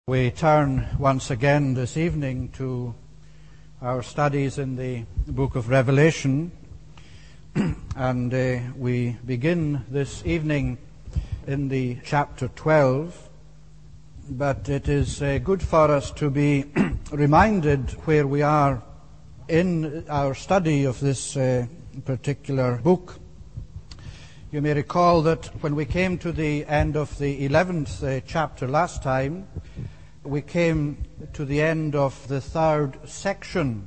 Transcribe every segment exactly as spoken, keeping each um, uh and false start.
We turn once again this evening to our studies in the book of Revelation, and uh, we begin this evening in the chapter twelve, but it is uh, good for us to be reminded where we are in our study of this uh, particular book. You may recall that when we came to the end of the eleventh uh, chapter last time, we came to the end of the third section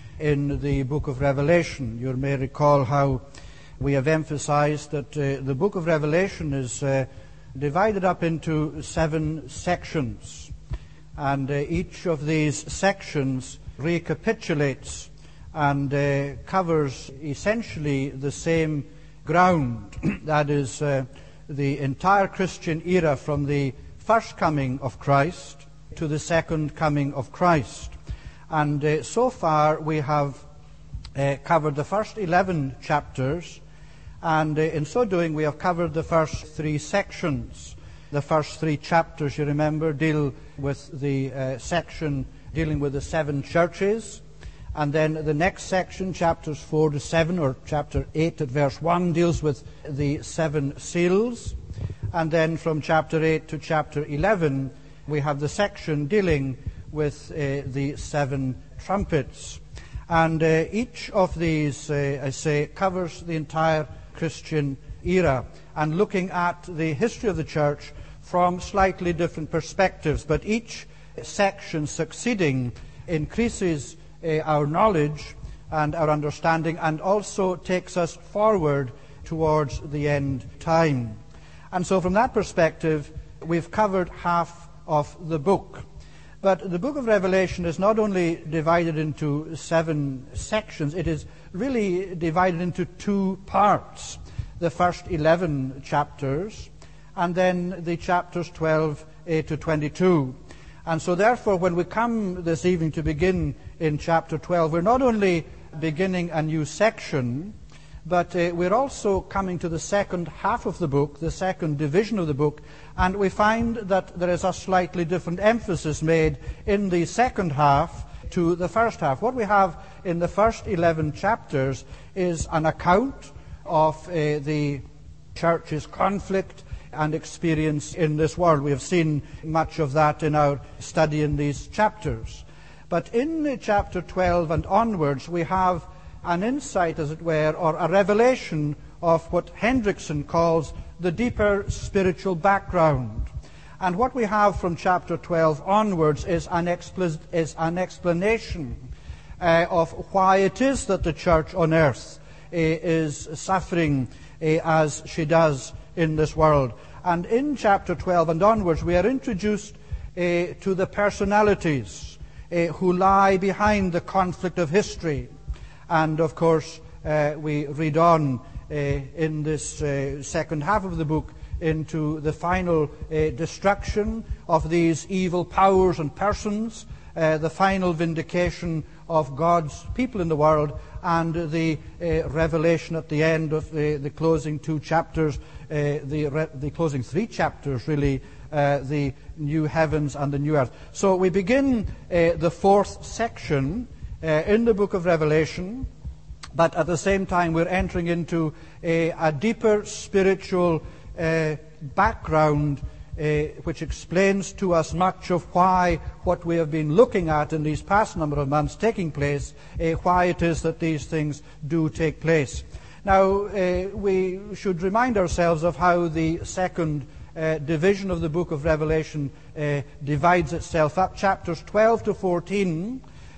in the book of Revelation. You may recall how we have emphasized that uh, the book of Revelation is uh, divided up into seven sections, and uh, each of these sections recapitulates and uh, covers essentially the same ground. That is uh, the entire Christian era from the first coming of Christ to the second coming of Christ. And uh, so far we have uh, covered the first eleven chapters, and uh, in so doing we have covered the first three sections. The first three chapters, you remember, deal with the uh, section dealing with the seven churches, and then the next section, chapters four to seven, or chapter eight at verse one, deals with the seven seals, and then from chapter eight to chapter eleven we have the section dealing with uh, the seven trumpets. And uh, each of these, uh, I say, covers the entire Christian era, and looking at the history of the church from slightly different perspectives. But each section succeeding increases uh, our knowledge and our understanding, and also takes us forward towards the end time. And so from that perspective, we've covered half of the book. But the book of Revelation is not only divided into seven sections, it is really divided into two parts. The first eleven chapters, and then the chapters twelve to twenty-two. And so therefore, when we come this evening to begin in chapter twelve, we're not only beginning a new section, but uh, we're also coming to the second half of the book, the second division of the book, and we find that there is a slightly different emphasis made in the second half to the first half. What we have in the first eleven chapters is an account of uh, the church's conflict and experience in this world. We have seen much of that in our study in these chapters. But in uh, chapter twelve and onwards, we have an insight, as it were, or a revelation of what Hendrickson calls the deeper spiritual background. And what we have from chapter twelve onwards is an, expl- is an explanation uh, of why it is that the church on earth uh, is suffering uh, as she does in this world. And in chapter twelve and onwards, we are introduced uh, to the personalities uh, who lie behind the conflict of history. And of course, uh, we read on uh, in this uh, second half of the book into the final uh, destruction of these evil powers and persons, uh, the final vindication of God's people in the world, and the uh, revelation at the end of the, the closing two chapters, uh, the, re- the closing three chapters, really, uh, the new heavens and the new earth. So we begin uh, the fourth section Uh, in the book of Revelation, but at the same time we're entering into a, a deeper spiritual uh, background uh, which explains to us much of why what we have been looking at in these past number of months taking place, uh, why it is that these things do take place. Now, uh, we should remind ourselves of how the second uh, division of the book of Revelation uh, divides itself up. Chapters twelve to fourteen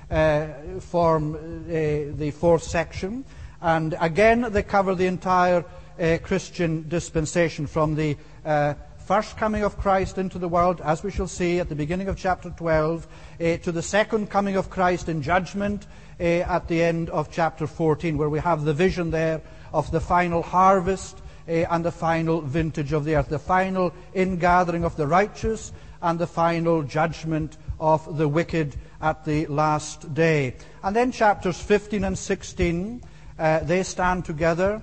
Uh, form uh, the fourth section, and again they cover the entire uh, Christian dispensation from the uh, first coming of Christ into the world, as we shall see at the beginning of chapter twelve, uh, to the second coming of Christ in judgment uh, at the end of chapter fourteen, where we have the vision there of the final harvest uh, and the final vintage of the earth, the final ingathering of the righteous and the final judgment of the wicked at the last day. And then chapters fifteen and sixteen, uh, they stand together,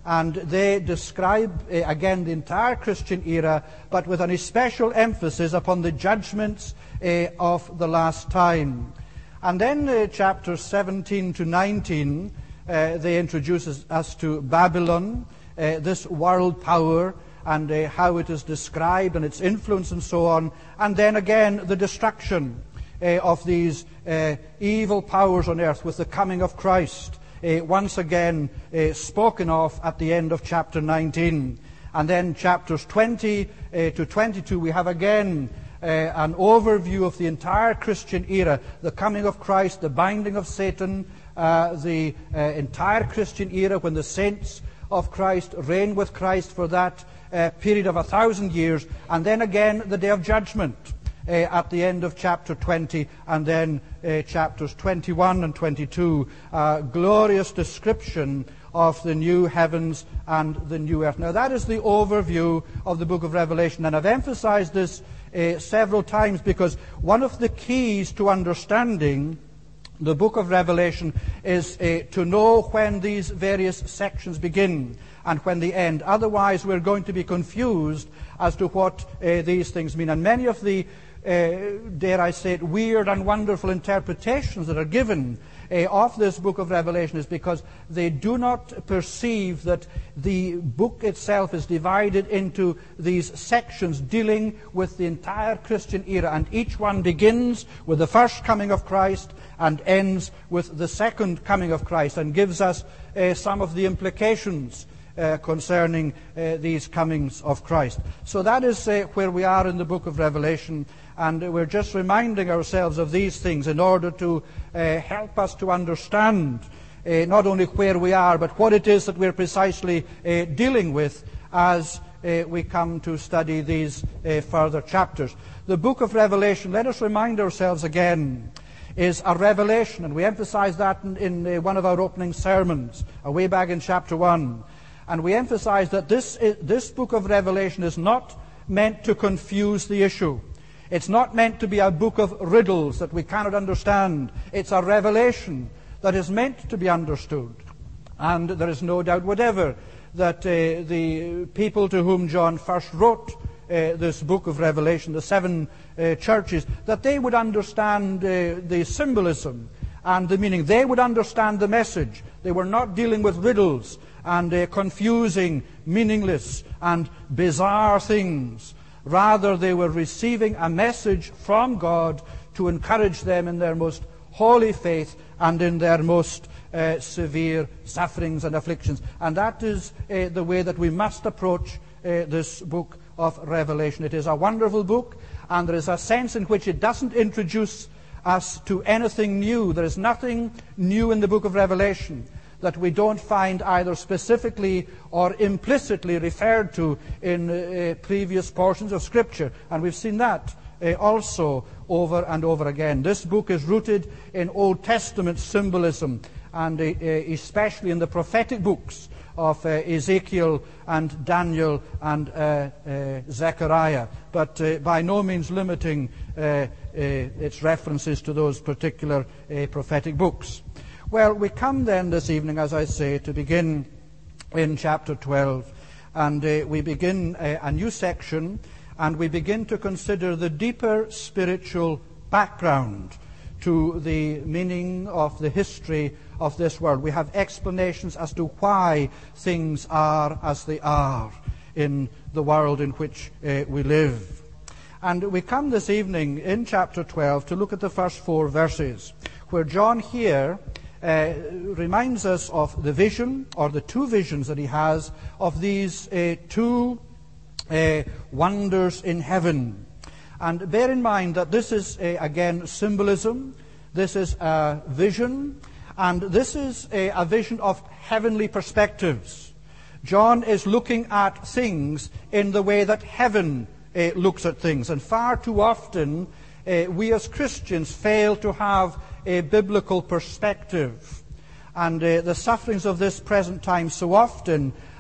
and they describe, uh, again, the entire Christian era, but with an especial emphasis upon the judgments uh, of the last time. And then uh, chapters seventeen to nineteen, uh, they introduce us to Babylon, uh, this world power, and uh, how it is described and its influence and so on. And then again, the destruction uh, of these uh, evil powers on earth with the coming of Christ. Uh, once again uh, spoken of at the end of chapter nineteen. And then chapters twenty uh, to twenty-two, we have again uh, an overview of the entire Christian era, the coming of Christ, the binding of Satan, uh, the uh, entire Christian era when the saints of Christ reign with Christ for that uh, period of a thousand years, and then again the day of judgment. Uh, at the end of chapter twenty, and then uh, chapters twenty-one and twenty-two, uh, glorious description of the new heavens and the new earth. Now that is the overview of the book of Revelation, and I've emphasized this uh, several times because one of the keys to understanding the book of Revelation is uh, to know when these various sections begin and when they end. Otherwise we're going to be confused as to what uh, these things mean. And many of the Uh, dare I say it, weird and wonderful interpretations that are given uh, of this book of Revelation is because they do not perceive that the book itself is divided into these sections dealing with the entire Christian era, and each one begins with the first coming of Christ and ends with the second coming of Christ, and gives us uh, some of the implications Uh, concerning uh, these comings of Christ. So that is uh, where we are in the book of Revelation, and uh, we're just reminding ourselves of these things in order to uh, help us to understand uh, not only where we are, but what it is that we're precisely uh, dealing with as uh, we come to study these uh, further chapters. The book of Revelation, let us remind ourselves again, is a revelation, and we emphasized that in, in uh, one of our opening sermons, uh, way back in chapter one. And we emphasize that this, this book of Revelation is not meant to confuse the issue. It's not meant to be a book of riddles that we cannot understand. It's a revelation that is meant to be understood. And there is no doubt whatever that uh, the people to whom John first wrote uh, this book of Revelation, the seven uh, churches, that they would understand uh, the symbolism and the meaning. They would understand the message. They were not dealing with riddles and uh, confusing, meaningless, and bizarre things. Rather, they were receiving a message from God to encourage them in their most holy faith and in their most uh, severe sufferings and afflictions. And that is uh, the way that we must approach uh, this book of Revelation. It is a wonderful book, and there is a sense in which it doesn't introduce us to anything new. There is nothing new in the book of Revelation that we don't find either specifically or implicitly referred to in uh, previous portions of Scripture. And we've seen that uh, also over and over again. This book is rooted in Old Testament symbolism, and uh, especially in the prophetic books of uh, Ezekiel and Daniel and uh, uh, Zechariah, but uh, by no means limiting uh, uh, its references to those particular uh, prophetic books. Well, we come then this evening, as I say, to begin in chapter twelve, and uh, we begin uh, a new section, and we begin to consider the deeper spiritual background to the meaning of the history of this world. We have explanations as to why things are as they are in the world in which uh, we live. And we come this evening in chapter twelve to look at the first four verses, where John here Uh, reminds us of the vision, or the two visions that he has, of these uh, two uh, wonders in heaven. And bear in mind that this is, uh, again, symbolism, this is a vision, and this is a, a vision of heavenly perspectives. John is looking at things in the way that heaven uh, looks at things, and far too often uh, we as Christians fail to have a biblical perspective. And uh, the sufferings of this present time so often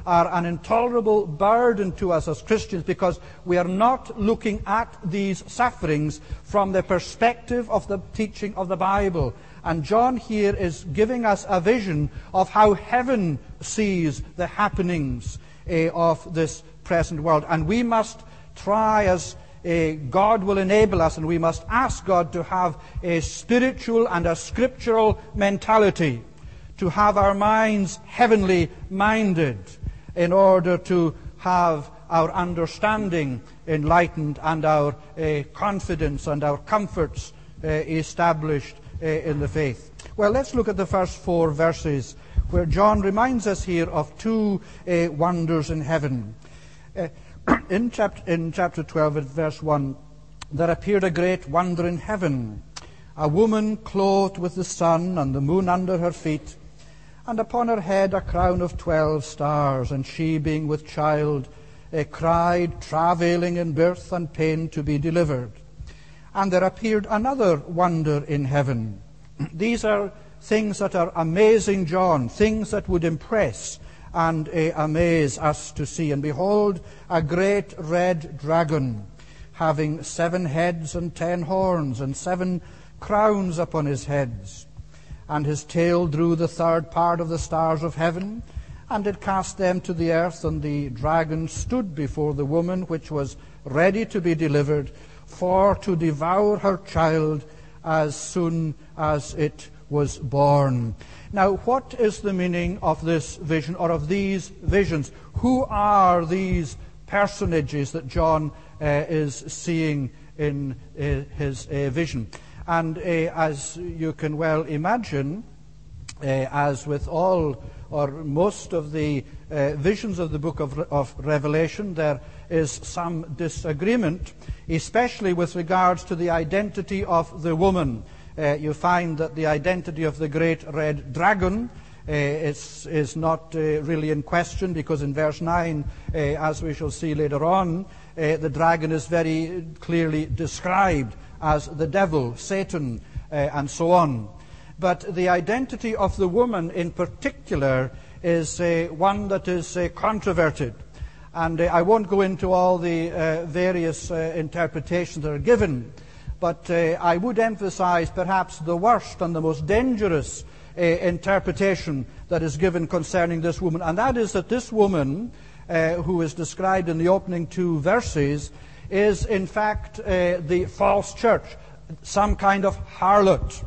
are an intolerable burden to us as Christians, because we are not looking at these sufferings from the perspective of the teaching of the Bible. And John here is giving us a vision of how heaven sees the happenings uh, of this present world. And we must try, as uh, God will enable us, and we must ask God to have a spiritual and a scriptural mentality, to have our minds heavenly minded, in order to have our understanding enlightened and our uh, confidence and our comforts uh, established uh, in the faith. Well, let's look at the first four verses, where John reminds us here of two uh, wonders in heaven. Uh, in, chapter, in chapter twelve, at verse one, there appeared a great wonder in heaven, a woman clothed with the sun and the moon under her feet, and upon her head a crown of twelve stars. And she, being with child, uh, cried, travailing in birth and pain to be delivered. And there appeared another wonder in heaven. These are things that are amazing, John, things that would impress and uh, amaze us to see. And behold, a great red dragon, having seven heads and ten horns, and seven crowns upon his heads. And his tail drew the third part of the stars of heaven, and did cast them to the earth. And the dragon stood before the woman, which was ready to be delivered, for to devour her child as soon as it was born. Now, what is the meaning of this vision, or of these visions? Who are these personages that John uh, is seeing in uh, his uh, vision? And uh, as you can well imagine, uh, as with all or most of the uh, visions of the book of, of Revelation, there is some disagreement, especially with regards to the identity of the woman. Uh, you find that the identity of the great red dragon uh, is, is not uh, really in question, because in verse nine, uh, as we shall see later on, uh, the dragon is very clearly described as the devil, Satan, uh, and so on. But the identity of the woman in particular is uh, one that is uh, controverted. And uh, I won't go into all the uh, various uh, interpretations that are given, but uh, I would emphasize perhaps the worst and the most dangerous uh, interpretation that is given concerning this woman. And that is that this woman, uh, who is described in the opening two verses, is in fact uh, the false church, some kind of harlot.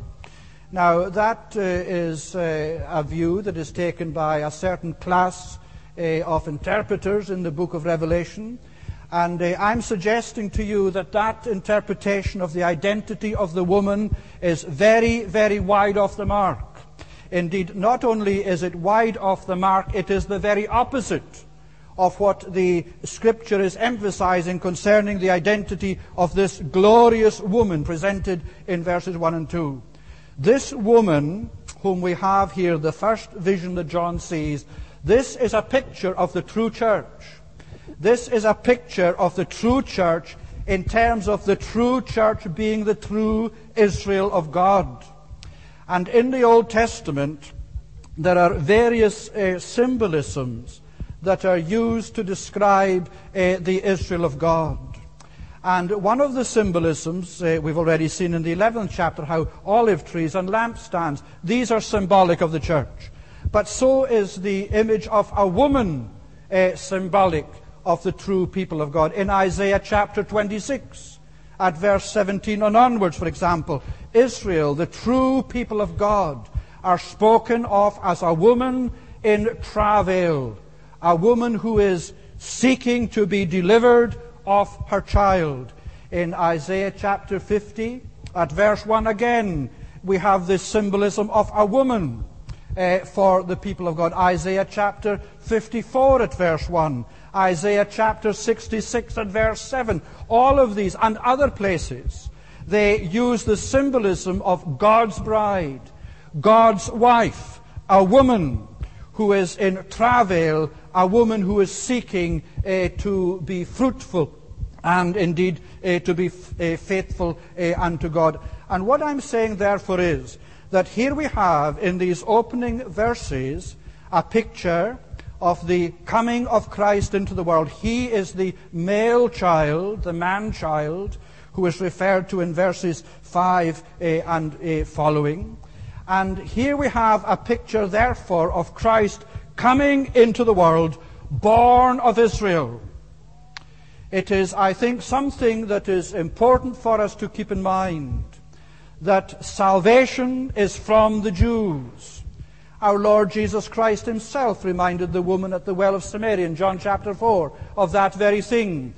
Now, that uh, is uh, a view that is taken by a certain class uh, of interpreters in the book of Revelation, and uh, I'm suggesting to you that that interpretation of the identity of the woman is very, very wide off the mark. Indeed, not only is it wide off the mark, it is the very opposite of what the Scripture is emphasizing concerning the identity of this glorious woman presented in verses one and two. This woman, whom we have here, the first vision that John sees, this is a picture of the true church. This is a picture of the true church in terms of the true church being the true Israel of God. And in the Old Testament, there are various uh, symbolisms that are used to describe uh, the Israel of God. And one of the symbolisms, uh, we've already seen in the eleventh chapter, how olive trees and lampstands, these are symbolic of the church. But so is the image of a woman uh, symbolic of the true people of God. In Isaiah chapter twenty-six, at verse seventeen and onwards, for example, Israel, the true people of God, are spoken of as a woman in travail, a woman who is seeking to be delivered of her child. In Isaiah chapter fifty, at verse one again, we have this symbolism of a woman uh, for the people of God. Isaiah chapter fifty-four at verse one, Isaiah chapter sixty-six at verse seven. All of these and other places, they use the symbolism of God's bride, God's wife, a woman who is in travail, a woman who is seeking uh, to be fruitful and indeed uh, to be f- uh, faithful uh, unto God. And what I'm saying therefore is that here we have in these opening verses a picture of the coming of Christ into the world. He is the male child, the man-child, who is referred to in verses five uh, and uh, following. And here we have a picture, therefore, of Christ coming into the world, born of Israel. It is, I think, something that is important for us to keep in mind, that salvation is from the Jews. Our Lord Jesus Christ himself reminded the woman at the well of Samaria in John chapter four of that very thing.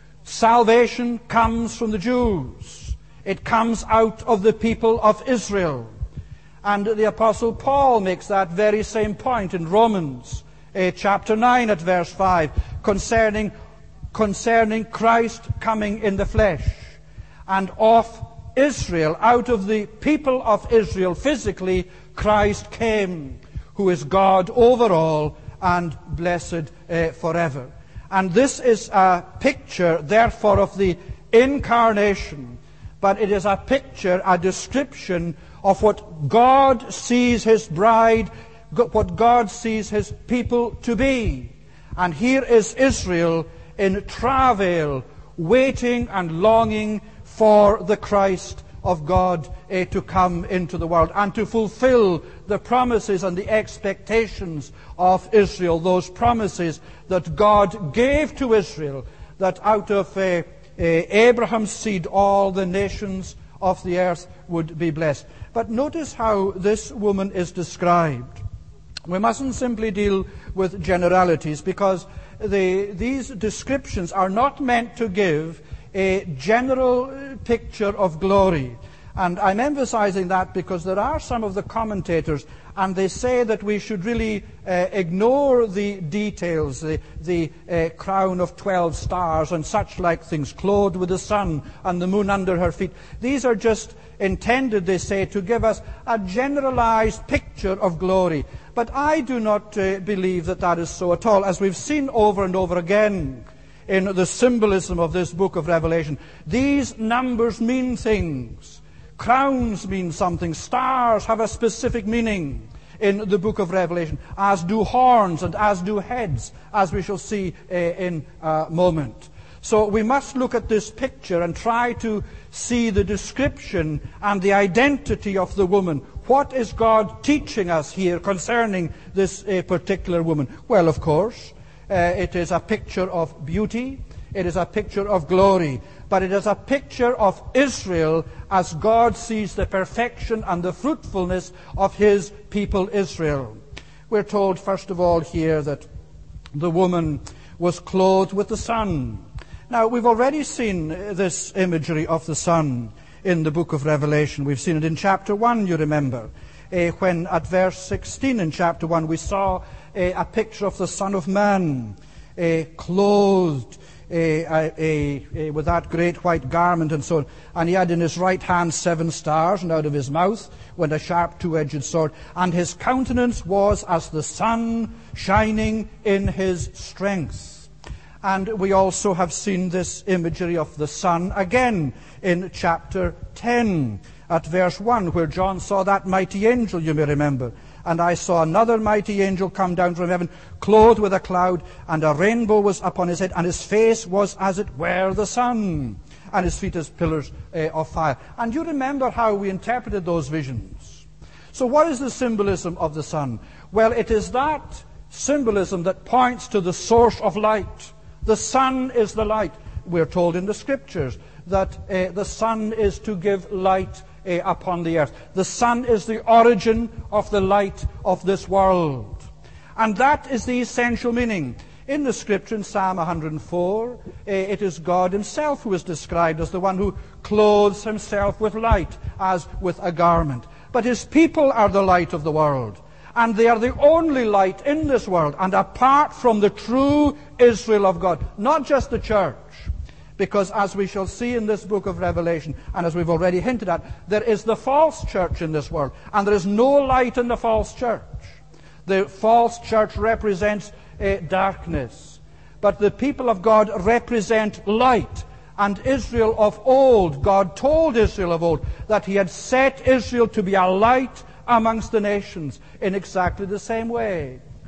Salvation comes from the Jews. It comes out of the people of Israel. And the Apostle Paul makes that very same point in Romans uh, chapter nine at verse five concerning, concerning Christ coming in the flesh. And of Israel, out of the people of Israel physically, Christ came, who is God over all and blessed uh, forever. And this is a picture, therefore, of the incarnation. But it is a picture, a description of what God sees his bride, what God sees his people to be. And here is Israel in travail, waiting and longing for the Christ of God uh, to come into the world and to fulfill the promises and the expectations of Israel, those promises that God gave to Israel, that out of uh, uh, Abraham's seed all the nations of the earth would be blessed. But notice how this woman is described. We mustn't simply deal with generalities, because the, these descriptions are not meant to give a general picture of glory. And I'm emphasizing that because there are some of the commentators, and they say that we should really uh, ignore the details, the, the uh, crown of twelve stars and such like things, clothed with the sun and the moon under her feet. These are just intended, they say, to give us a generalized picture of glory. But I do not uh, believe that that is so at all. As we've seen over and over again in the symbolism of this book of Revelation, these numbers mean things. Crowns mean something. Stars have a specific meaning in the book of Revelation, as do horns and as do heads, as we shall see uh, in a moment. So we must look at this picture and try to see the description and the identity of the woman. What is God teaching us here concerning this uh, particular woman? Well, of course, uh, it is a picture of beauty. It is a picture of glory. But it is a picture of Israel as God sees the perfection and the fruitfulness of his people Israel. We're told, first of all, here that the woman was clothed with the sun. Now, we've already seen this imagery of the sun in the book of Revelation. We've seen it in chapter one, you remember, uh, when at verse sixteen in chapter one we saw uh, a picture of the Son of Man uh, clothed A, a, a, with that great white garment and so on. And he had in his right hand seven stars, and out of his mouth went a sharp two-edged sword. And his countenance was as the sun shining in his strength. And we also have seen this imagery of the sun again in chapter ten at verse one, where John saw that mighty angel, you may remember. And I saw another mighty angel come down from heaven, clothed with a cloud, and a rainbow was upon his head, and his face was as it were the sun, and his feet as pillars uh, of fire. And you remember how we interpreted those visions. So what is the symbolism of the sun? Well, it is that symbolism that points to the source of light. The sun is the light. We're told in the Scriptures that uh, the sun is to give light Uh, upon the earth. The sun is the origin of the light of this world. And that is the essential meaning. In the Scripture, in Psalm one hundred four, uh, it is God himself who is described as the one who clothes himself with light, as with a garment. But his people are the light of the world. And they are the only light in this world. And apart from the true Israel of God, not just the church, because as we shall see in this book of Revelation, and as we've already hinted at, there is the false church in this world, and there is no light in the false church. The false church represents uh, darkness, but the people of God represent light. And Israel of old, God told Israel of old that he had set Israel to be a light amongst the nations in exactly the same way.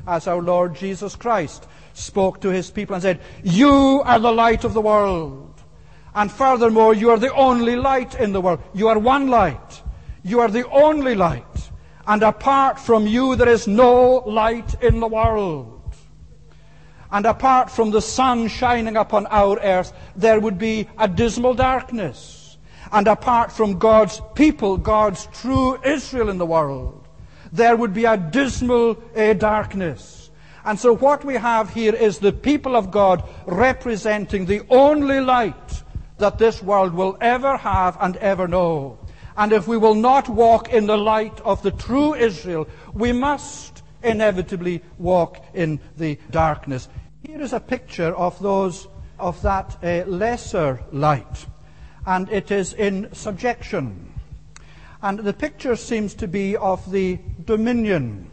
as our Lord Jesus Christ spoke to his people and said, "You are the light of the world. And furthermore, you are the only light in the world. You are one light. You are the only light. And apart from you, there is no light in the world. And apart from the sun shining upon our earth, there would be a dismal darkness. And apart from God's people, God's true Israel in the world, there would be a dismal uh, darkness." And so what we have here is the people of God representing the only light that this world will ever have and ever know. And if we will not walk in the light of the true Israel, we must inevitably walk in the darkness. Here is a picture of those of that uh, lesser light, and it is in subjection. And the picture seems to be of the dominion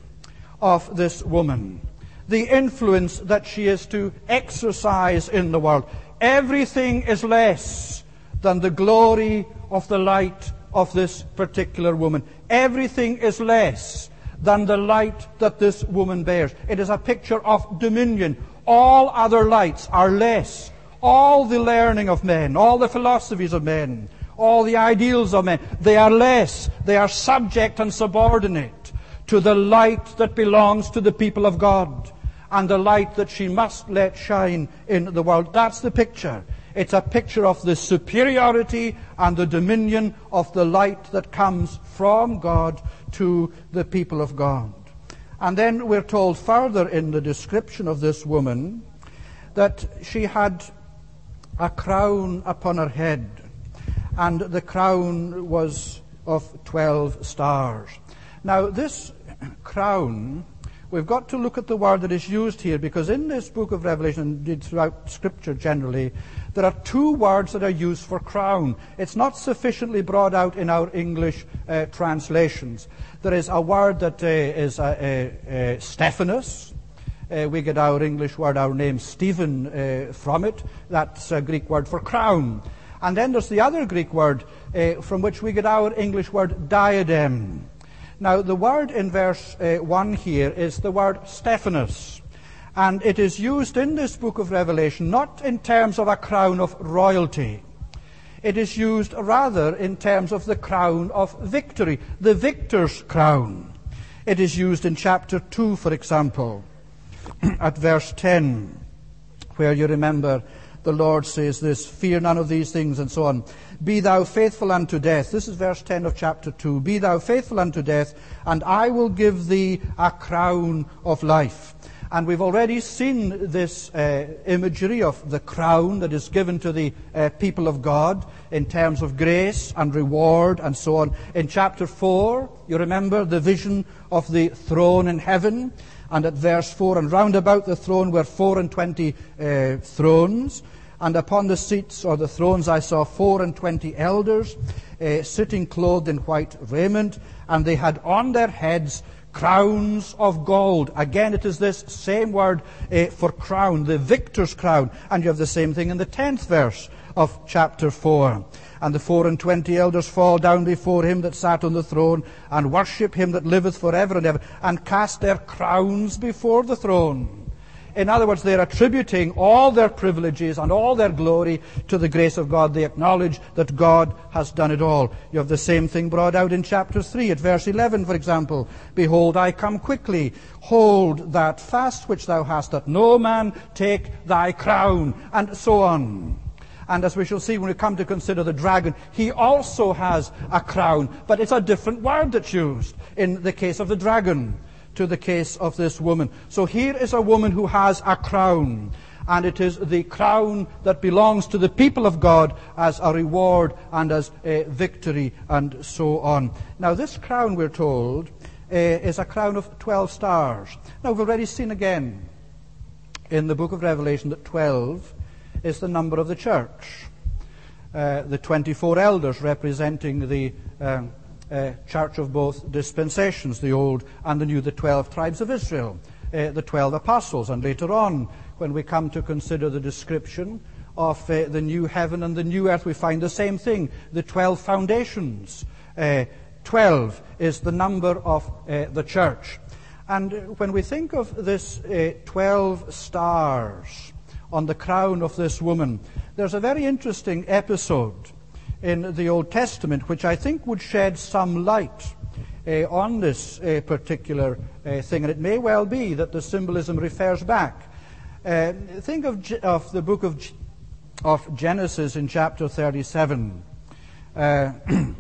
of this woman, the influence that she is to exercise in the world. Everything is less than the glory of the light of this particular woman. Everything is less than the light that this woman bears. It is a picture of dominion. All other lights are less. All the learning of men, all the philosophies of men, all the ideals of men, they are less. They are subject and subordinate to the light that belongs to the people of God and the light that she must let shine in the world. That's the picture. It's a picture of the superiority and the dominion of the light that comes from God to the people of God. And then we're told further in the description of this woman that she had a crown upon her head, and the crown was of twelve stars. Now, this crown, we've got to look at the word that is used here, because in this book of Revelation, and throughout Scripture generally, there are two words that are used for crown. It's not sufficiently brought out in our English uh, translations. There is a word that uh, is uh, uh, Stephanos. Uh, we get our English word, our name Stephen, uh, from it. That's a Greek word for crown. And then there's the other Greek word uh, from which we get our English word diadem. Now, the word in verse uh, one here is the word Stephanos. And it is used in this book of Revelation not in terms of a crown of royalty. It is used rather in terms of the crown of victory, the victor's crown. It is used in chapter two, for example, at verse ten, where you remember the Lord says this, "Fear none of these things," and so on. "Be thou faithful unto death." This is verse ten of chapter two. "Be thou faithful unto death, and I will give thee a crown of life." And we've already seen this uh, imagery of the crown that is given to the uh, people of God in terms of grace and reward and so on. In chapter four, you remember the vision of the throne in heaven. And at verse four, "And round about the throne were four and twenty uh, thrones. And upon the seats or the thrones I saw four and twenty elders uh, sitting clothed in white raiment. And they had on their heads crowns of gold." Again, it is this same word uh, for crown, the victor's crown. And you have the same thing in the tenth verse of chapter four. "And the four and twenty elders fall down before him that sat on the throne, and worship him that liveth forever and ever, and cast their crowns before the throne." In other words, they're attributing all their privileges and all their glory to the grace of God. They acknowledge that God has done it all. You have the same thing brought out in chapter three, at verse eleven, for example. "Behold, I come quickly. Hold that fast which thou hast, that no man take thy crown," and so on. And as we shall see when we come to consider the dragon, he also has a crown, but it's a different word that's used in the case of the dragon to the case of this woman. So here is a woman who has a crown, and it is the crown that belongs to the people of God as a reward and as a victory and so on. Now, this crown, we're told, uh, is a crown of twelve stars. Now, we've already seen again in the book of Revelation that twelve is the number of the church. Uh, the twenty-four elders representing the uh, uh, church of both dispensations, the old and the new, the twelve tribes of Israel, uh, the twelve apostles, and later on, when we come to consider the description of uh, the new heaven and the new earth, we find the same thing, the twelve foundations. Uh, twelve is the number of uh, the church. And when we think of this uh, twelve stars on the crown of this woman, there's a very interesting episode in the Old Testament which I think would shed some light uh, on this uh, particular uh, thing. And it may well be that the symbolism refers back. Uh, think of, G- of the book of, G- of Genesis in chapter thirty-seven. Uh,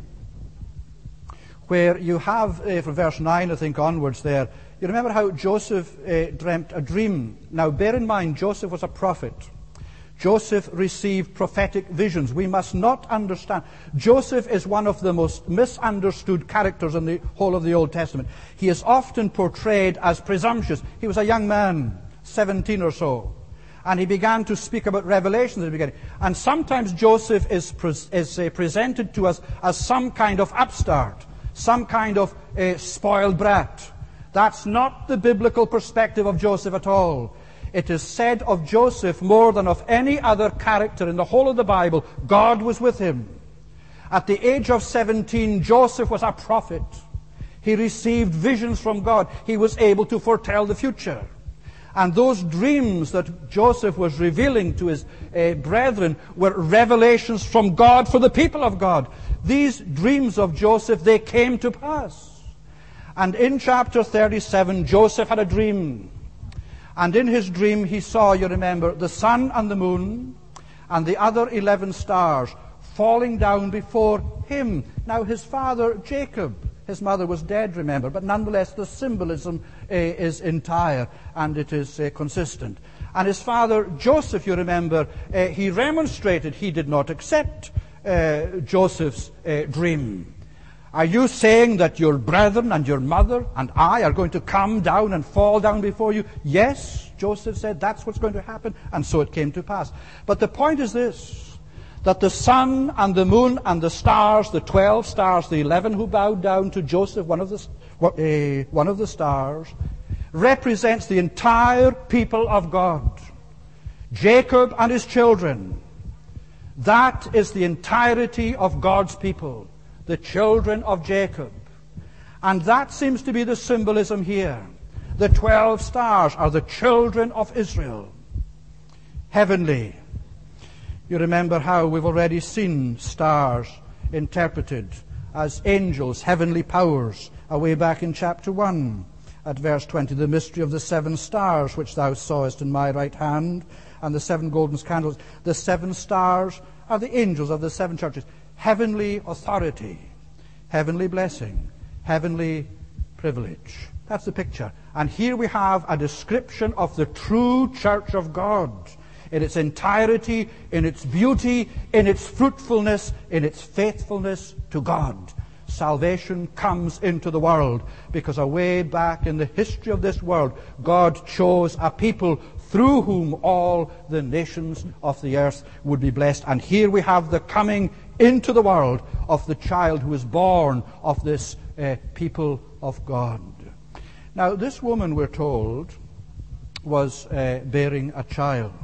where you have, uh, from verse nine, I think, onwards there, you remember how Joseph uh, dreamt a dream. Now, bear in mind, Joseph was a prophet. Joseph received prophetic visions. We must not understand. Joseph is one of the most misunderstood characters in the whole of the Old Testament. He is often portrayed as presumptuous. He was a young man, seventeen or so, and he began to speak about revelations at the beginning. And sometimes Joseph is, pre- is uh, presented to us as some kind of upstart, some kind of uh, spoiled brat. That's not the biblical perspective of Joseph at all. It is said of Joseph more than of any other character in the whole of the Bible, God was with him. At the age of seventeen, Joseph was a prophet. He received visions from God. He was able to foretell the future. And those dreams that Joseph was revealing to his uh, brethren were revelations from God for the people of God. These dreams of Joseph, they came to pass. And in chapter thirty-seven, Joseph had a dream. And in his dream he saw, you remember, the sun and the moon and the other eleven stars falling down before him. Now his father Jacob, his mother was dead, remember, but nonetheless the symbolism uh, is entire and it is uh, consistent. And his father Joseph, you remember, uh, he remonstrated. He did not accept uh, Joseph's uh, dream. Are you saying that your brethren and your mother and I are going to come down and fall down before you? Yes, Joseph said, that's what's going to happen. And so it came to pass. But the point is this, that the sun and the moon and the stars, the twelve stars, the eleven who bowed down to Joseph, one of the, uh, one of the stars, represents the entire people of God. Jacob and his children. That is the entirety of God's people. The children of Jacob. And that seems to be the symbolism here. The twelve stars are the children of Israel. Heavenly. You remember how we've already seen stars interpreted as angels, heavenly powers, away back in chapter one at verse twenty. The mystery of the seven stars which thou sawest in my right hand, and the seven golden candles. The seven stars are the angels of the seven churches. Heavenly authority, heavenly blessing, heavenly privilege. That's the picture. And here we have a description of the true church of God in its entirety, in its beauty, in its fruitfulness, in its faithfulness to God. Salvation comes into the world because away back in the history of this world, God chose a people through whom all the nations of the earth would be blessed. And here we have the coming into the world of the child who is born of this uh, people of God. Now, this woman, we're told, was uh, bearing a child.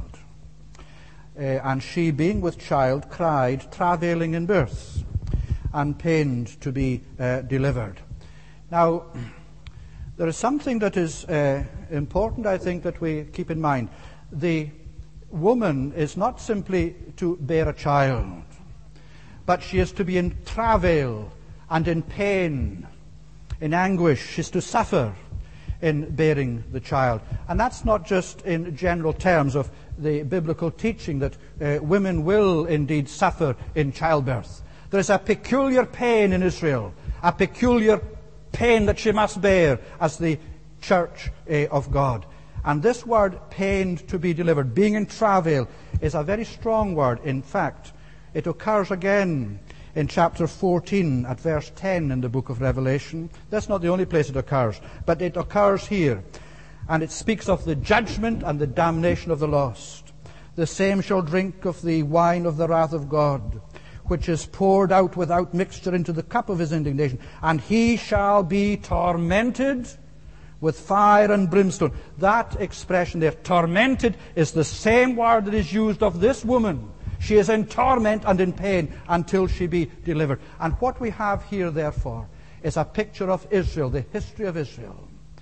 Uh, and she, being with child, cried, travailing in birth, and pained to be uh, delivered. Now, there is something that is uh, important, I think, that we keep in mind. The woman is not simply to bear a child, but she is to be in travail and in pain, in anguish. She's to suffer in bearing the child. And that's not just in general terms of the biblical teaching that uh, women will indeed suffer in childbirth. There is a peculiar pain in Israel, a peculiar pain that she must bear as the church uh, of God. And this word, pained to be delivered, being in travail, is a very strong word. In fact, it occurs again in chapter fourteen at verse ten in the book of Revelation. That's not the only place it occurs, but it occurs here. And it speaks of the judgment and the damnation of the lost. The same shall drink of the wine of the wrath of God, which is poured out without mixture into the cup of his indignation. And he shall be tormented with fire and brimstone. That expression there, tormented, is the same word that is used of this woman. She is in torment and in pain until she be delivered. And what we have here, therefore, is a picture of Israel, the history of Israel.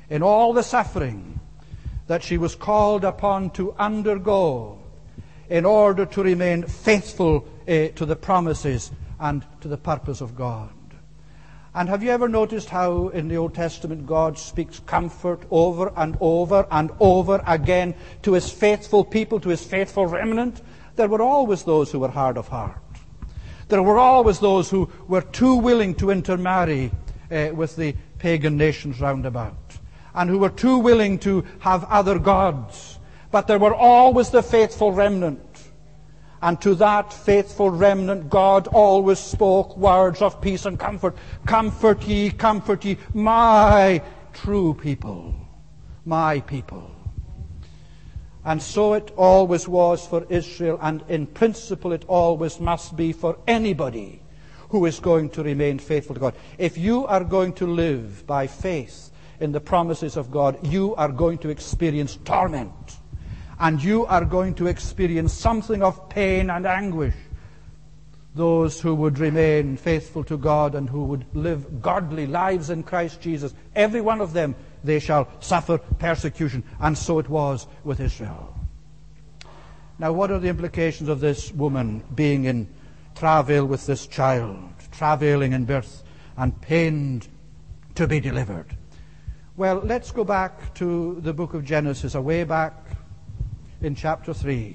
in all the suffering that she was called upon to undergo in order to remain faithful uh, to the promises and to the purpose of God. And have you ever noticed how in the Old Testament God speaks comfort over and over and over again to his faithful people, to his faithful remnant? There were always those who were hard of heart. There were always those who were too willing to intermarry uh, with the pagan nations round about, and who were too willing to have other gods. But there were always the faithful remnant. And to that faithful remnant, God always spoke words of peace and comfort. Comfort ye, comfort ye, my true people, my people. And so it always was for Israel, and in principle it always must be for anybody who is going to remain faithful to God. If you are going to live by faith in the promises of God, you are going to experience torment. And you are going to experience something of pain and anguish. Those who would remain faithful to God and who would live godly lives in Christ Jesus, every one of them, they shall suffer persecution. And so it was with Israel. Now, what are the implications of this woman being in travail with this child, travailing in birth and pained to be delivered? Well, let's go back to the book of Genesis, away back in chapter three.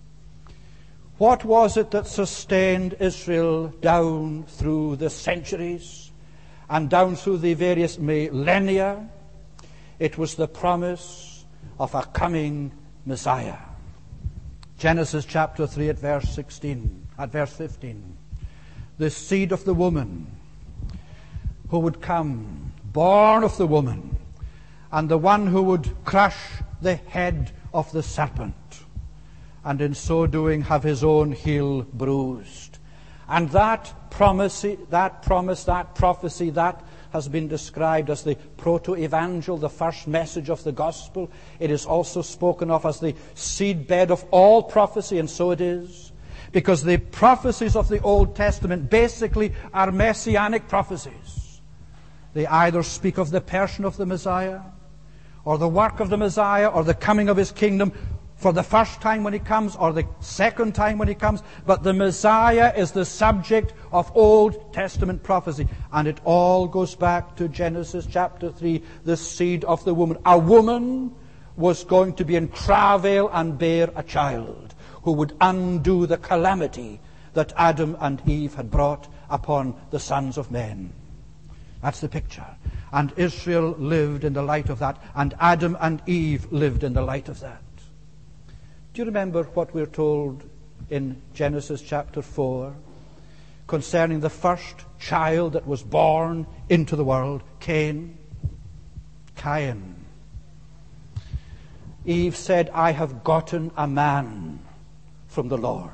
What was it that sustained Israel down through the centuries and down through the various millennia? It was the promise of a coming Messiah. Genesis chapter three at verse sixteen, at verse fifteen. The seed of the woman who would come, born of the woman, and the one who would crush the head of the serpent, and in so doing have his own heel bruised. And that promise, that promise, that prophecy, that has been described as the proto-evangel, the first message of the gospel. It is also spoken of as the seedbed of all prophecy, and so it is. Because the prophecies of the Old Testament basically are messianic prophecies. They either speak of the person of the Messiah, or the work of the Messiah, or the coming of his kingdom for the first time when he comes, or the second time when he comes. But the Messiah is the subject of Old Testament prophecy. And it all goes back to Genesis chapter three, the seed of the woman. A woman was going to be in travail and bear a child who would undo the calamity that Adam and Eve had brought upon the sons of men. That's the picture. And Israel lived in the light of that, and Adam and Eve lived in the light of that. Do you remember what we're told in Genesis chapter four concerning the first child that was born into the world? Cain. Cain. Eve said, I have gotten a man from the Lord.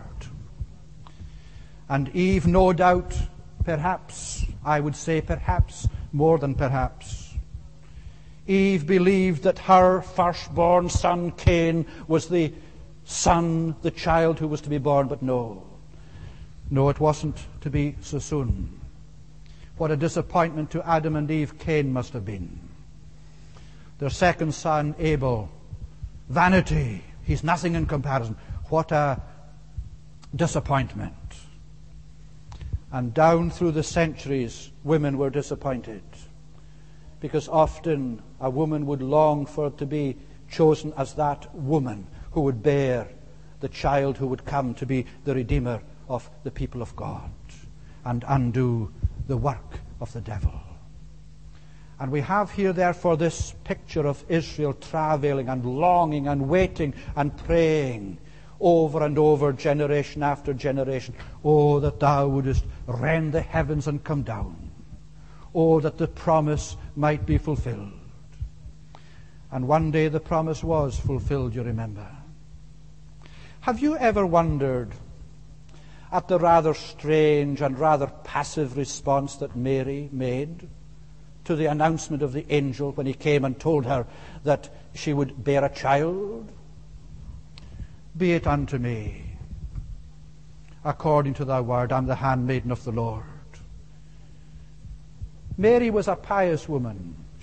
And Eve, no doubt, perhaps, I would say perhaps, more than perhaps, Eve believed that her firstborn son Cain was the son, the child who was to be born. But no, no, it wasn't to be so soon. What a disappointment to Adam and Eve Cain must have been. Their second son, Abel, vanity, he's nothing in comparison. What a disappointment. And down through the centuries, women were disappointed, because often a woman would long for to be chosen as that woman who would bear the child who would come to be the Redeemer of the people of God and undo the work of the devil. And we have here, therefore, this picture of Israel travailing and longing and waiting and praying over and over, generation after generation. Oh, that thou wouldest rend the heavens and come down. Oh, that the promise might be fulfilled. And one day the promise was fulfilled, you remember. Have you ever wondered at the rather strange and rather passive response that Mary made to the announcement of the angel when he came and told her that she would bear a child? Be it unto me according to thy word. I'm the handmaiden of the Lord. Mary was a pious woman.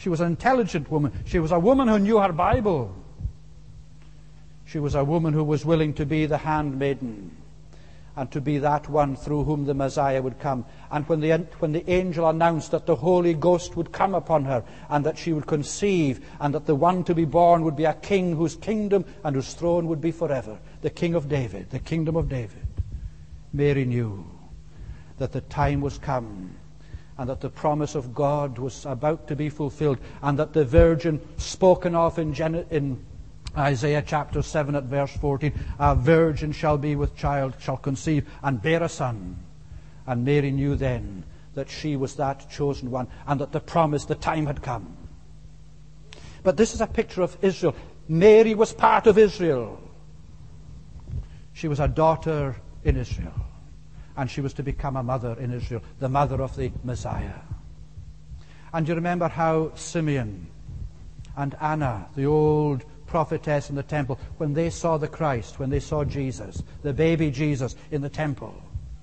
She was an intelligent woman. She was a woman who knew her Bible. She was a woman who was willing to be the handmaiden and to be that one through whom the Messiah would come. And when the, when the angel announced that the Holy Ghost would come upon her and that she would conceive and that the one to be born would be a king whose kingdom and whose throne would be forever, the King of David, the kingdom of David, Mary knew that the time was come and that the promise of God was about to be fulfilled, and that the virgin spoken of in, Gen- in Isaiah chapter seven at verse fourteen, a virgin shall be with child, shall conceive and bear a son. And Mary knew then that she was that chosen one and that the promise, the time had come. But this is a picture of Israel. Mary was part of Israel. She was a daughter in Israel. And she was to become a mother in Israel, the mother of the Messiah. And you remember how Simeon and Anna, the old prophetess in the temple, when they saw the Christ, when they saw Jesus, the baby Jesus in the temple,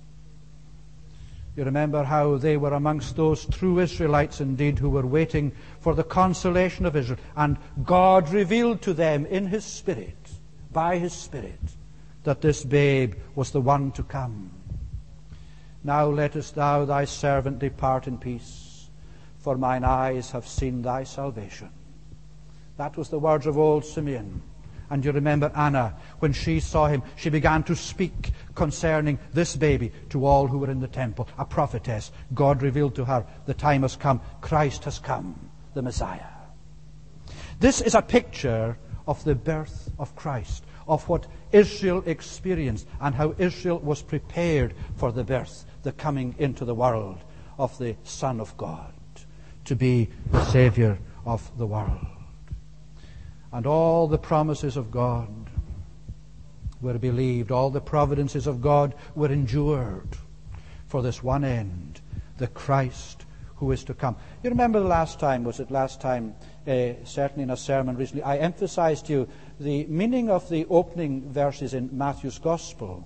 you remember how they were amongst those true Israelites indeed who were waiting for the consolation of Israel. And God revealed to them in His Spirit, by His Spirit, that this babe was the one to come. Now lettest thou thy servant depart in peace, for mine eyes have seen thy salvation. That was the words of old Simeon. And you remember Anna, when she saw him, she began to speak concerning this baby to all who were in the temple. A prophetess. God revealed to her, the time has come. Christ has come, the Messiah. This is a picture of the birth of Christ, of what Israel experienced and how Israel was prepared for the birth, the coming into the world of the Son of God, to be the Savior of the world. And all the promises of God were believed, all the providences of God were endured for this one end, the Christ who is to come. You remember the last time, was it last time, uh, certainly in a sermon recently, I emphasized to you the meaning of the opening verses in Matthew's Gospel.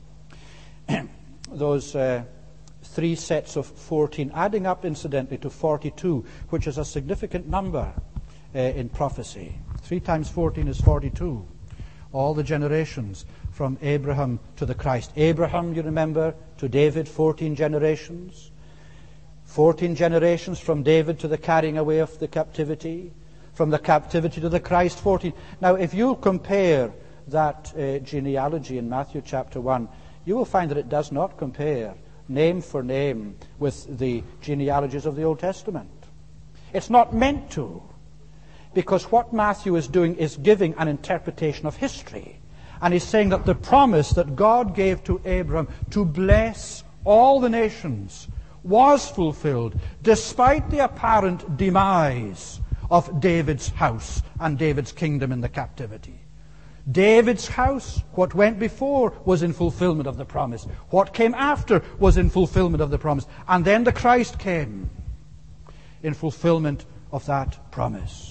Those uh, three sets of fourteen, adding up incidentally to forty-two, which is a significant number uh, in prophecy. Three times fourteen is forty-two. All the generations from Abraham to the Christ. Abraham, you remember, to David, fourteen generations. fourteen generations from David to the carrying away of the captivity. From the captivity to the Christ, fourteen. Now, if you compare that uh, genealogy in Matthew chapter one, you will find that it does not compare name for name with the genealogies of the Old Testament. It's not meant to. Because what Matthew is doing is giving an interpretation of history. And he's saying that the promise that God gave to Abraham to bless all the nations was fulfilled despite the apparent demise of David's house and David's kingdom in the captivity. David's house, what went before, was in fulfillment of the promise. What came after was in fulfillment of the promise. And then the Christ came in fulfillment of that promise.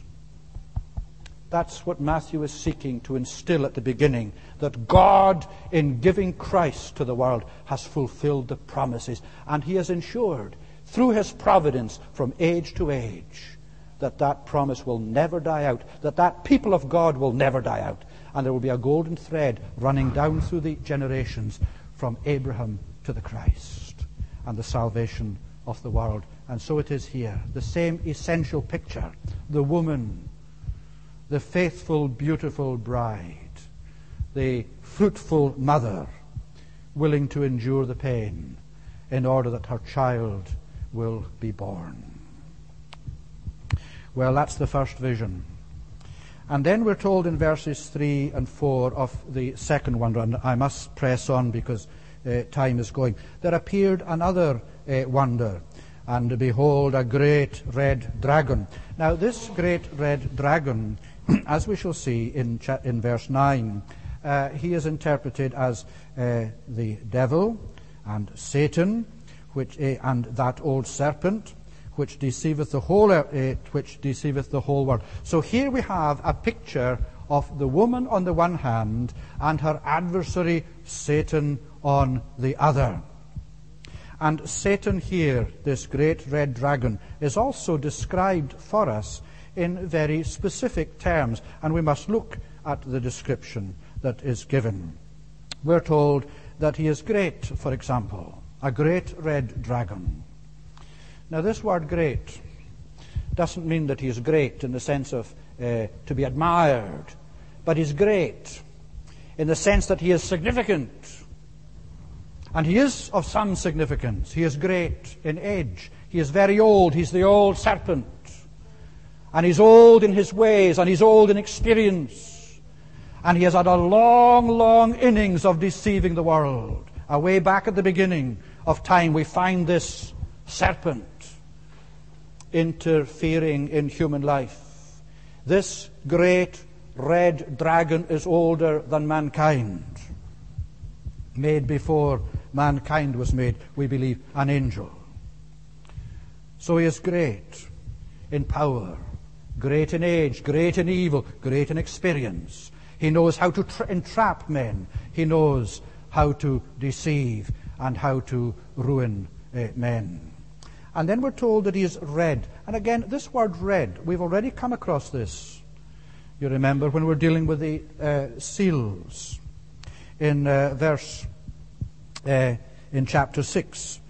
That's what Matthew is seeking to instill at the beginning, that God, in giving Christ to the world, has fulfilled the promises. And He has ensured, through His providence from age to age, that that promise will never die out, that that people of God will never die out. And there will be a golden thread running down through the generations from Abraham to the Christ and the salvation of the world. And so it is here. The same essential picture. The woman, the faithful, beautiful bride, the fruitful mother, willing to endure the pain in order that her child will be born. Well, that's the first vision. And then we're told in verses three and four of the second wonder, and I must press on because uh, time is going. There appeared another uh, wonder, and behold, a great red dragon. Now, this great red dragon, as we shall see in, cha- in verse nine, uh, he is interpreted as uh, the devil and Satan, which uh, and that old serpent, which deceiveth the whole uh, which deceiveth the whole world. So here we have a picture of the woman on the one hand and her adversary Satan on the other. And Satan here, this great red dragon, is also described for us in very specific terms, and we must look at the description that is given. We're told that he is great, for example, a great red dragon. Now, this word great doesn't mean that he is great in the sense of uh, to be admired, but he's great in the sense that he is significant. And he is of some significance. He is great in age. He is very old. He's the old serpent. And he's old in his ways, and he's old in experience. And he has had a long, long innings of deceiving the world. Away back at the beginning of time, we find this serpent interfering in human life. This great red dragon is older than mankind. Made before mankind was made, we believe, an angel. So he is great in power, great in age, great in evil, great in experience. He knows how to tra- entrap men. He knows how to deceive and how to ruin uh, men. And then we're told that he is red. And again, this word red, we've already come across this. You remember when we were dealing with the uh, seals in uh, verse uh, in chapter six,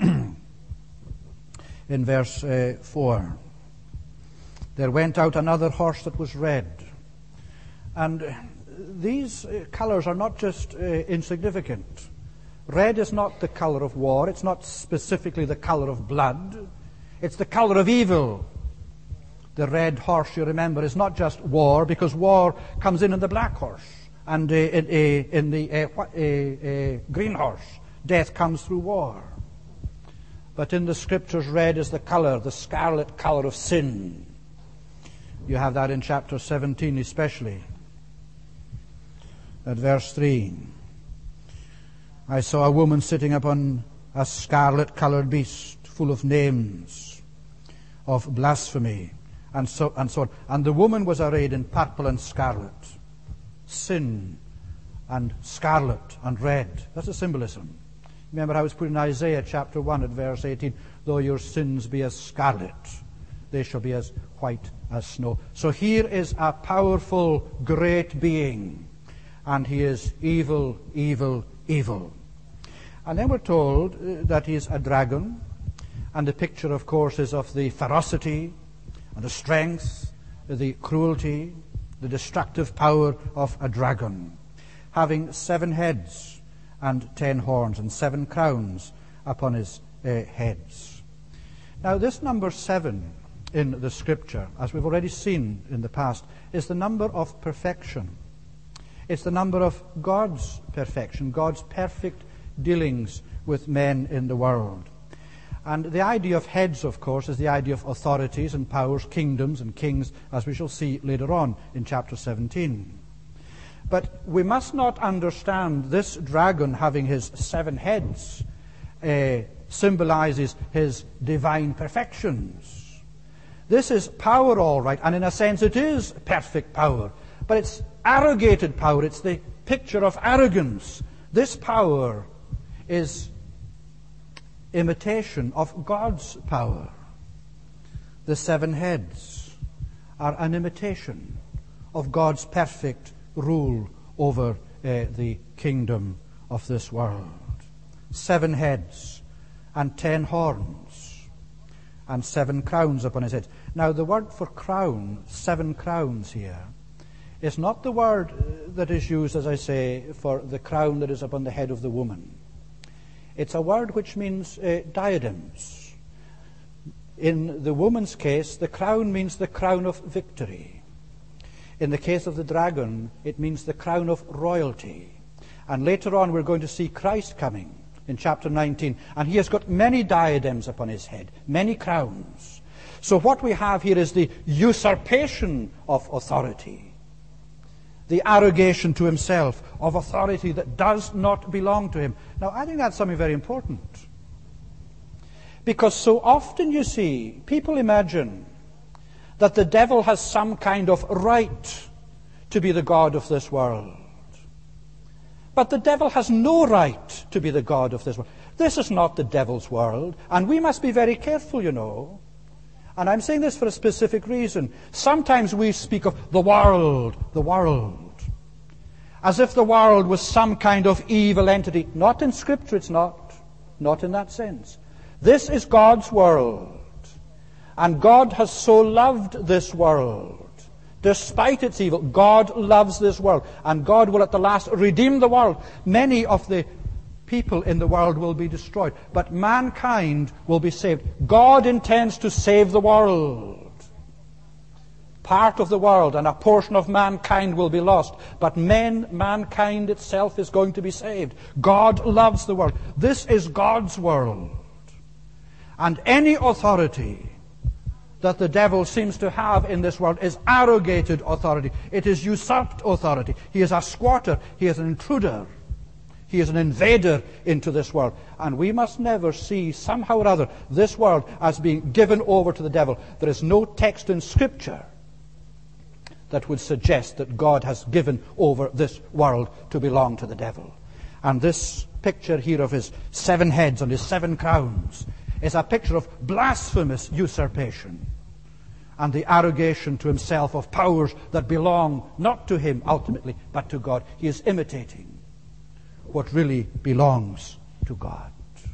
in verse uh, four. There went out another horse that was red. And these uh, colors are not just uh, insignificant. Red is not the color of war. It's not specifically the color of blood. It's the color of evil. The red horse, you remember, is not just war, because war comes in in the black horse. And uh, in, uh, in the uh, uh, uh, green horse, death comes through war. But in the Scriptures, red is the color, the scarlet color of sin. You have that in chapter seventeen especially. At verse three. I saw a woman sitting upon a scarlet-colored beast, full of names of blasphemy, and so, and so on. And the woman was arrayed in purple and scarlet. Sin and scarlet and red. That's a symbolism. Remember how it's put in Isaiah chapter one at verse eighteen, though your sins be as scarlet, they shall be as white as snow. So here is a powerful, great being, and he is evil, evil, evil. And then we're told uh, that he is a dragon, and the picture, of course, is of the ferocity and the strength, the cruelty, the destructive power of a dragon, having seven heads and ten horns and seven crowns upon his uh, heads. Now, this number seven in the Scripture, as we've already seen in the past, is the number of perfection. It's the number of God's perfection, God's perfect dealings with men in the world. And the idea of heads, of course, is the idea of authorities and powers, kingdoms and kings, as we shall see later on in chapter seventeen. But we must not understand this dragon having his seven heads uh, symbolizes his divine perfections. This is power, all right, and in a sense it is perfect power, but it's arrogated power. It's the picture of arrogance. This power is imitation of God's power. The seven heads are an imitation of God's perfect rule over uh, the kingdom of this world. Seven heads and ten horns and seven crowns upon his head. Now, the word for crown, seven crowns here, is not the word that is used, as I say, for the crown that is upon the head of the woman. It's a word which means uh, diadems. In the woman's case, the crown means the crown of victory. In the case of the dragon, it means the crown of royalty. And later on, we're going to see Christ coming in chapter nineteen, and he has got many diadems upon his head, many crowns. So what we have here is the usurpation of authority, the arrogation to himself of authority that does not belong to him. Now, I think that's something very important. Because so often, you see, people imagine that the devil has some kind of right to be the god of this world. But the devil has no right to be the god of this world. This is not the devil's world, and we must be very careful, you know. And I'm saying this for a specific reason. Sometimes we speak of the world, the world, as if the world was some kind of evil entity. Not in Scripture, it's not. Not in that sense. This is God's world. And God has so loved this world. Despite its evil, God loves this world. And God will at the last redeem the world. Many of the people in the world will be destroyed, but mankind will be saved. God intends to save the world. Part of the world and a portion of mankind will be lost, but men, mankind itself is going to be saved. God loves the world. This is God's world. And any authority that the devil seems to have in this world is arrogated authority. It is usurped authority. He is a squatter. He is an intruder. He is an invader into this world. And we must never see, somehow or other, this world as being given over to the devil. There is no text in Scripture that would suggest that God has given over this world to belong to the devil. And this picture here of his seven heads and his seven crowns is a picture of blasphemous usurpation and the arrogation to himself of powers that belong not to him ultimately, but to God. He is imitating what really belongs to God.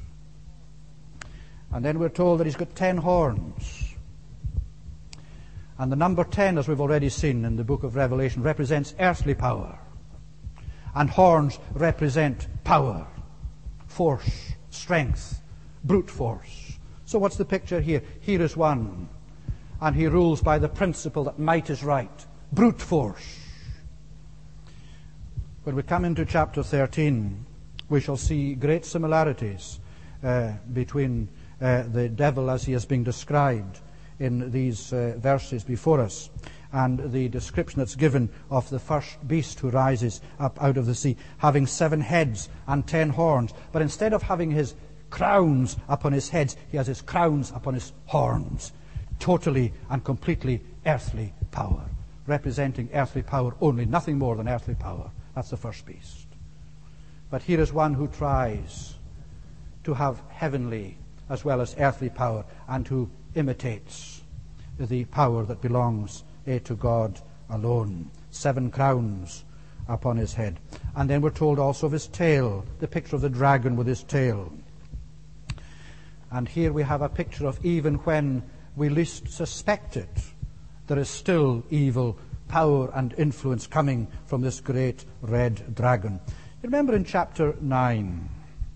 And then we're told that he's got ten horns. And the number ten, as we've already seen in the book of Revelation, represents earthly power. And horns represent power, force, strength, brute force. So what's the picture here? Here is one. And he rules by the principle that might is right. Brute force. When we come into chapter thirteen, we shall see great similarities uh, between uh, the devil as he is being described in these uh, verses before us and the description that's given of the first beast who rises up out of the sea, having seven heads and ten horns. But instead of having his crowns upon his heads, he has his crowns upon his horns. Totally and completely earthly power, representing earthly power only, nothing more than earthly power. That's the first beast. But here is one who tries to have heavenly as well as earthly power and who imitates the power that belongs eh, to God alone. Seven crowns upon his head. And then we're told also of his tail, the picture of the dragon with his tail. And here we have a picture of even when we least suspect it, there is still evil power and influence coming from this great red dragon. You remember in chapter nine,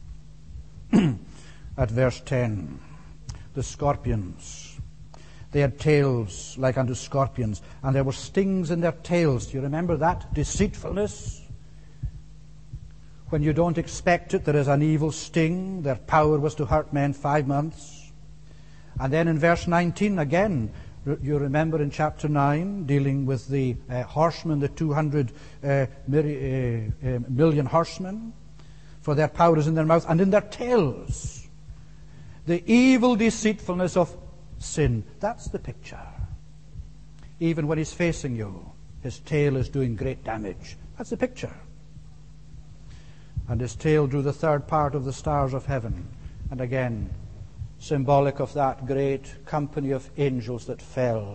at verse ten, the scorpions, they had tails like unto scorpions, and there were stings in their tails. Do you remember that? Deceitfulness. When you don't expect it, there is an evil sting. Their power was to hurt men five months. And then in verse nineteen, again, you remember in chapter nine, dealing with the uh, horsemen, the two hundred uh, miri, uh, uh, million horsemen, for their power is in their mouth and in their tails. The evil deceitfulness of sin. That's the picture. Even when he's facing you, his tail is doing great damage. That's the picture. And his tail drew the third part of the stars of heaven. And again, symbolic of that great company of angels that fell.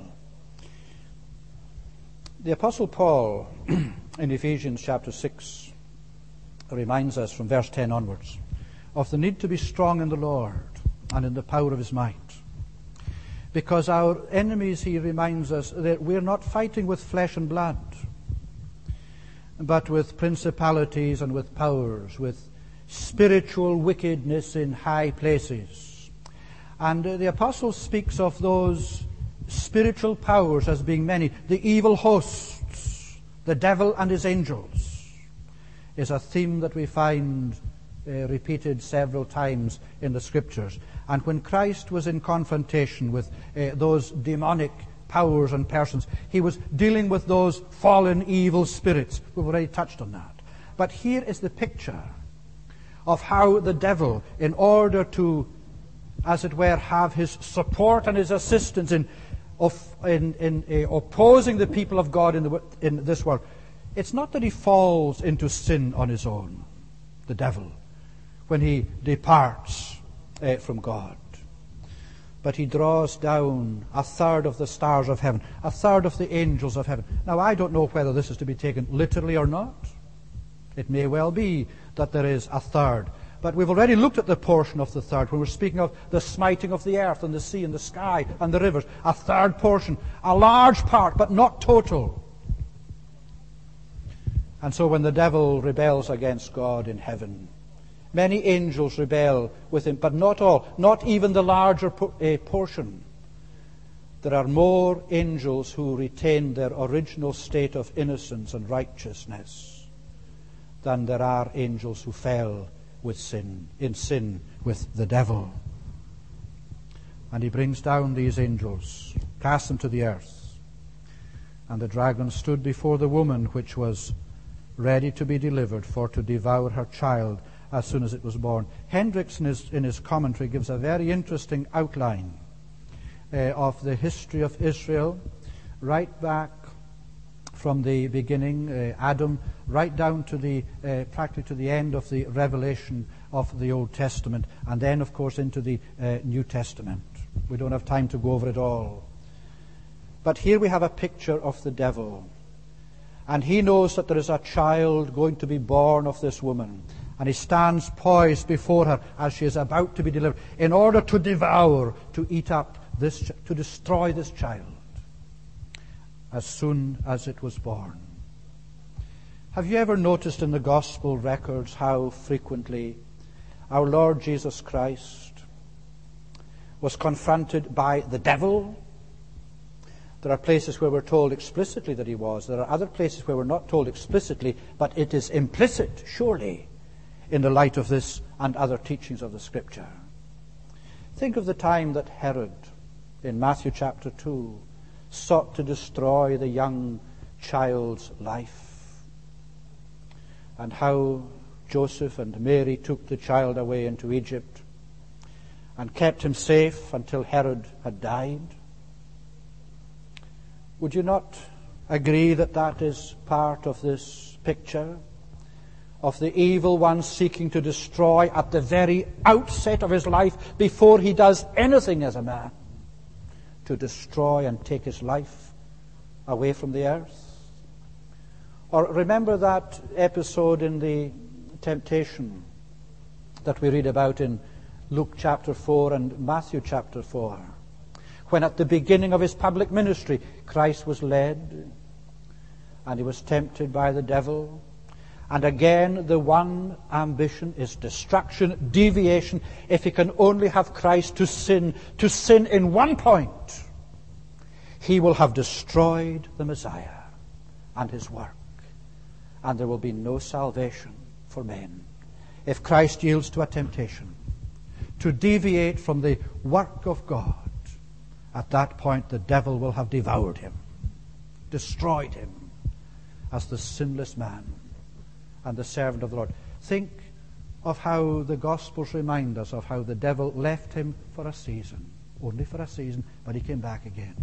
The Apostle Paul, in Ephesians chapter six, reminds us from verse ten onwards of the need to be strong in the Lord and in the power of his might. Because our enemies, he reminds us, that we're not fighting with flesh and blood, but with principalities and with powers, with spiritual wickedness in high places. And uh, the apostle speaks of those spiritual powers as being many. The evil hosts, the devil and his angels, is a theme that we find uh, repeated several times in the Scriptures. And when Christ was in confrontation with uh, those demonic powers and persons, he was dealing with those fallen evil spirits. We've already touched on that. But here is the picture of how the devil, in order to, as it were, have his support and his assistance in, of, in, in uh, opposing the people of God in, the, in this world, it's not that he falls into sin on his own, the devil. when he departs uh, from God. But he draws down a third of the stars of heaven, a third of the angels of heaven. Now, I don't know whether this is to be taken literally or not. It may well be that there is a third. But we've already looked at the portion of the third when we're speaking of the smiting of the earth and the sea and the sky and the rivers. A third portion, a large part, but not total. And so when the devil rebels against God in heaven, many angels rebel with him, but not all, not even the larger po- uh, portion. There are more angels who retain their original state of innocence and righteousness than there are angels who fell with sin, in sin with the devil. And he brings down these angels, casts them to the earth. And the dragon stood before the woman which was ready to be delivered for to devour her child as soon as it was born. Hendricks in his, in his commentary gives a very interesting outline uh, of the history of Israel, right back from the beginning, uh, Adam, right down to the uh, practically to the end of the revelation of the Old Testament, and then, of course, into the uh, New Testament. We don't have time to go over it all. But here we have a picture of the devil. And he knows that there is a child going to be born of this woman. And he stands poised before her as she is about to be delivered in order to devour, to eat up this, to destroy this child as soon as it was born. Have you ever noticed in the gospel records how frequently our Lord Jesus Christ was confronted by the devil? There are places where we're told explicitly that he was. There are other places where we're not told explicitly, but it is implicit, surely, in the light of this and other teachings of the Scripture. Think of the time that Herod, in Matthew chapter two, sought to destroy the young child's life, and how Joseph and Mary took the child away into Egypt and kept him safe until Herod had died. Would you not agree that that is part of this picture of the evil one seeking to destroy at the very outset of his life, before he does anything as a man, to destroy and take his life away from the earth? Or remember that episode in the temptation that we read about in Luke chapter four and Matthew chapter four, when at the beginning of his public ministry Christ was led and he was tempted by the devil. And again, the one ambition is destruction, deviation. If he can only have Christ to sin, to sin in one point, he will have destroyed the Messiah and his work. And there will be no salvation for men. If Christ yields to a temptation to deviate from the work of God, at that point the devil will have devoured him, destroyed him as the sinless man and the servant of the Lord. Think of how the Gospels remind us of how the devil left him for a season, only for a season, but he came back again.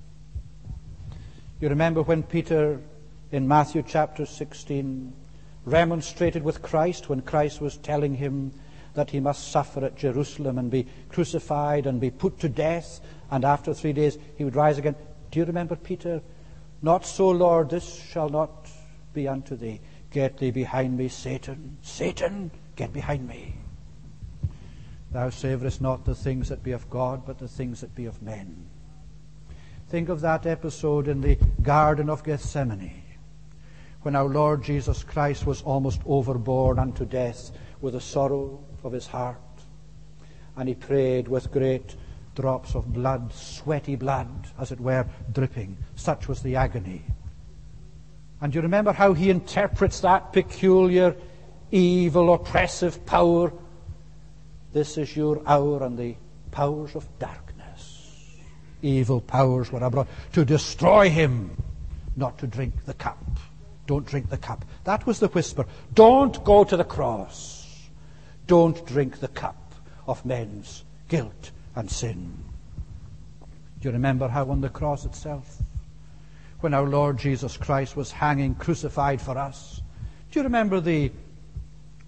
You remember when Peter, in Matthew chapter sixteen, remonstrated with Christ when Christ was telling him that he must suffer at Jerusalem and be crucified and be put to death, and after three days he would rise again. Do you remember Peter? Not so, Lord, this shall not be unto thee. Get thee behind me, Satan. Satan, get behind me. Thou savourest not the things that be of God, but the things that be of men. Think of that episode in the Garden of Gethsemane, when our Lord Jesus Christ was almost overborne unto death with the sorrow of his heart. And he prayed with great drops of blood, sweaty blood, as it were, dripping. Such was the agony. And you remember how he interprets that peculiar, evil, oppressive power. This is your hour, and the powers of darkness, evil powers were abroad to destroy him, not to drink the cup. Don't drink the cup. That was the whisper. Don't go to the cross. Don't drink the cup of men's guilt and sin. Do you remember how on the cross itself, when our Lord Jesus Christ was hanging crucified for us, do you remember the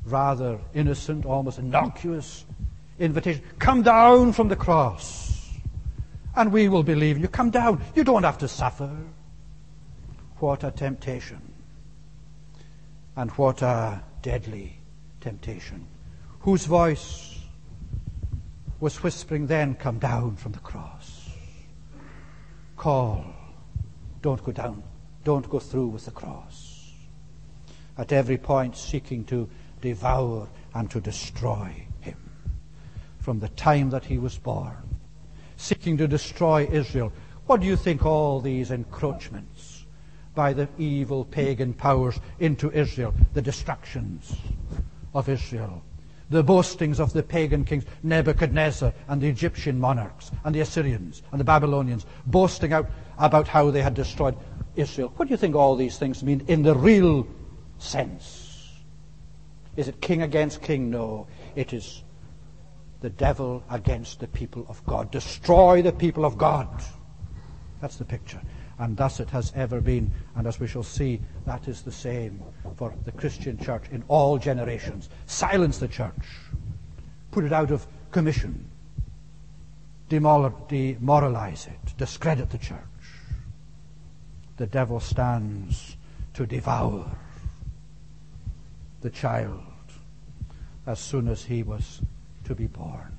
rather innocent, almost innocuous invitation. Come down from the cross, and we will believe in you. Come down. You don't have to suffer. What a temptation. And what a deadly temptation. Whose voice was whispering then, come down from the cross. Call. Don't go down. Don't go through with the cross. At every point seeking to devour and to destroy him. From the time that he was born. Seeking to destroy Israel. What do you think all these encroachments by the evil pagan powers into Israel, the destructions of Israel, the boastings of the pagan kings, Nebuchadnezzar and the Egyptian monarchs and the Assyrians and the Babylonians, boasting out about how they had destroyed Israel. What do you think all these things mean in the real sense? Is it king against king? No, it is the devil against the people of God. Destroy the people of God. That's the picture. And thus it has ever been, and as we shall see, that is the same for the Christian church in all generations. Silence the church. Put it out of commission. Demor- demoralize it. Discredit the church. The devil stands to devour the child as soon as he was to be born.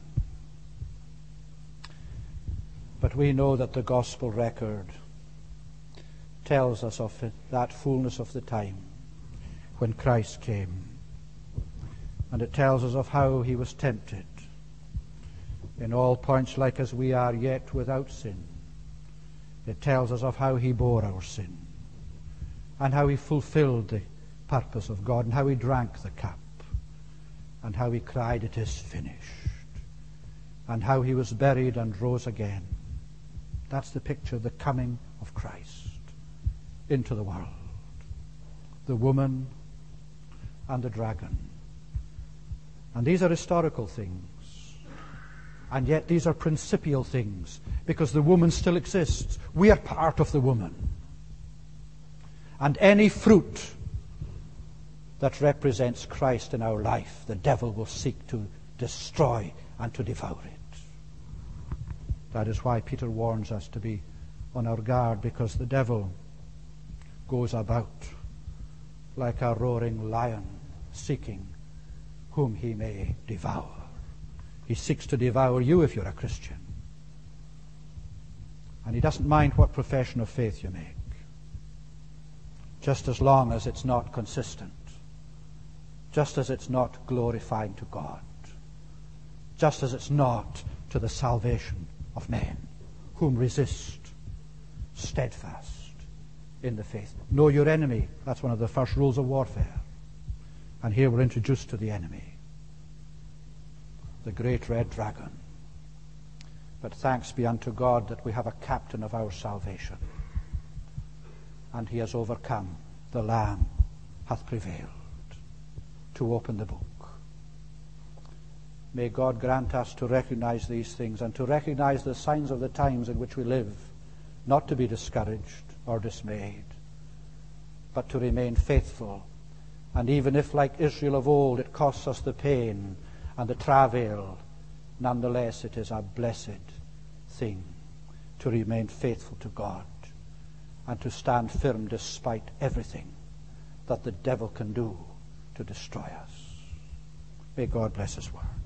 But we know that the gospel record tells us of it, that fullness of the time when Christ came. And it tells us of how he was tempted in all points like as we are, yet without sin. It tells us of how he bore our sin and how he fulfilled the purpose of God and how he drank the cup and how he cried, it is finished, and how he was buried and rose again. That's the picture of the coming of Christ into the world. The woman and the dragon. And these are historical things. And yet these are principial things, because the woman still exists. We are part of the woman. And any fruit that represents Christ in our life, the devil will seek to destroy and to devour it. That is why Peter warns us to be on our guard, because the devil goes about like a roaring lion, seeking whom he may devour. He seeks to devour you if you're a Christian. And he doesn't mind what profession of faith you make, just as long as it's not consistent, just as it's not glorifying to God, just as it's not to the salvation of men, whom resist steadfast in the faith. Know your enemy. That's one of the first rules of warfare. And here we're introduced to the enemy, the great red dragon. But thanks be unto God that we have a captain of our salvation, and he has overcome. The Lamb hath prevailed to open the book. May God grant us to recognize these things and to recognize the signs of the times in which we live, not to be discouraged or dismayed, but to remain faithful. And even if, like Israel of old, it costs us the pain and the travail, nonetheless it is a blessed thing to remain faithful to God and to stand firm despite everything that the devil can do to destroy us. May God bless his word.